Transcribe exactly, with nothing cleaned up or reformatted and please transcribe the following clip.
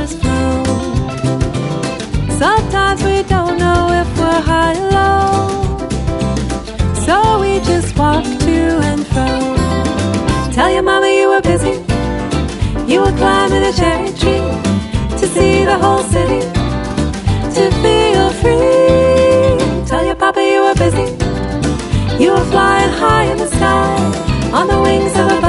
rivers flow. Sometimes we don't know if we're high or low, so we just walk to and fro. Tell your mama you were busy, you were climbing a cherry tree to see the whole city, to feel free. Tell your papa you were busy, you were flying high in the sky on the wings of a